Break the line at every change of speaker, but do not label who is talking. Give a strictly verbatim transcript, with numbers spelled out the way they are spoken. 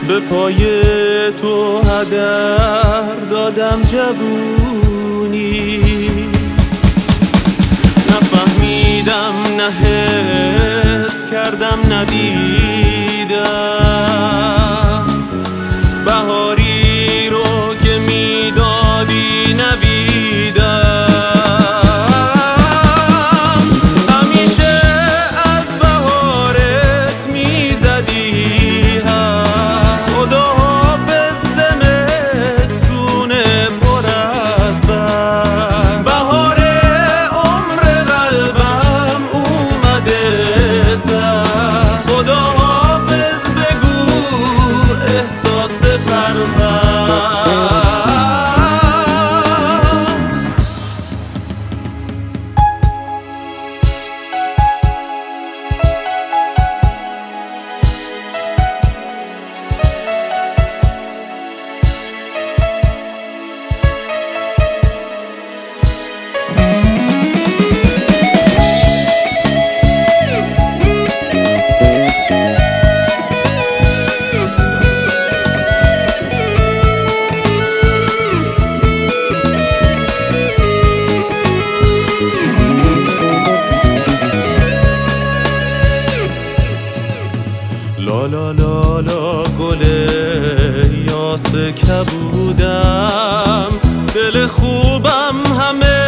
به پای تو هدر دادم جوونی، نفهمیدم نه حس کردم ندیدم، بهاری رو که میدادی نویدم، همیشه از بهارت میزدی خدا حافظ زمستون پر از برگ، بهار عمر قلبم اومده سر، خدا حافظ بگو احساس پرور. لا لا لا لا گل یاس کبودم، دل خوبم همه